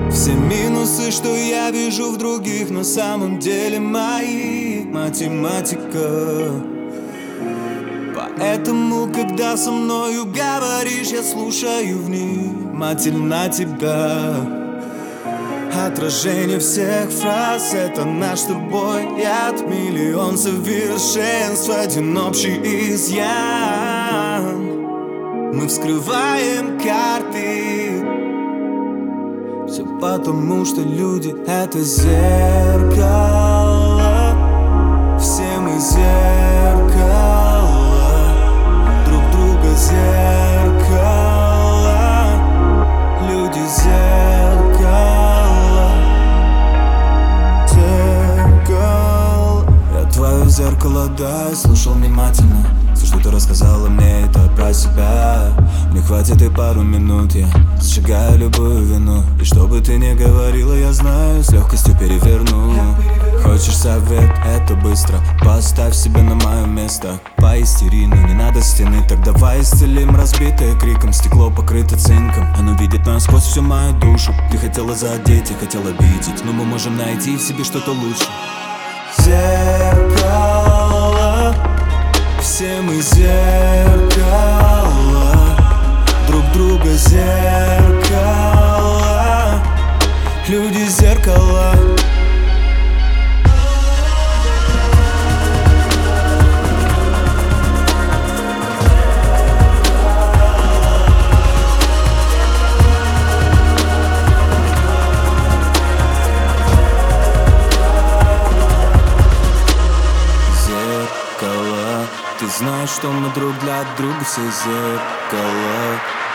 Все минусы, что я вижу в других, на самом деле мои. Математика. Поэтому, когда со мною говоришь, я слушаю внимательно тебя. Отражение всех фраз — это наш с тобой яд. Миллион совершенств, один общий изъян. Мы вскрываем карты. Все потому, что люди — это зеркало. Все мы зеркало, друг друга зеркало. Люди зеркало, зеркало. Я твое зеркало, да, слушал внимательно. Все, что ты рассказала мне, это про себя. Мне хватит и пару минут, я сжигаю любую вину. И что бы ты ни говорила, я знаю, с легкостью переверну. Хочешь совет? Это быстро. Поставь себя на мое место. Поистерину, не надо стены. Так давай исцелим разбитое криком. Стекло покрыто цинком. Оно видит насквозь всю мою душу. Ты хотела задеть, я хотел обидеть, но мы можем найти в себе что-то лучше. Зеркало. Все мы зеркало, друг друга зеркало. Люди зеркало. Ты знаешь, что мы друг для друга все зеркало.